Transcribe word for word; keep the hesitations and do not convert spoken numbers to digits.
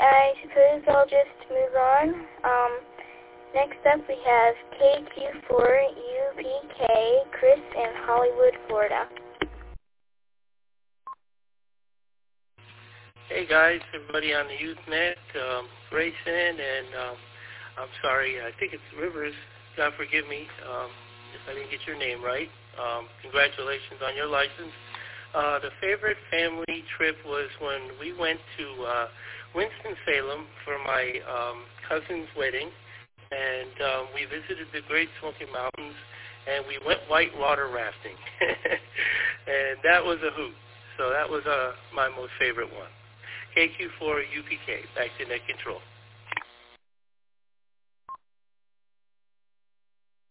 I suppose I'll just move on. Um, next up we have K Q four U P K, Chris in Hollywood, Florida. Hey guys, everybody on the Usenet, um, Grayson, and um, I'm sorry, I think it's Rivers. God forgive me um, if I didn't get your name right. Um, congratulations on your license. Uh, the favorite family trip was when we went to uh, Winston-Salem for my um, cousin's wedding, and um, we visited the Great Smoky Mountains, and we went whitewater rafting, and that was a hoot. So that was uh, my most favorite one. K Q four U P K, back to net control.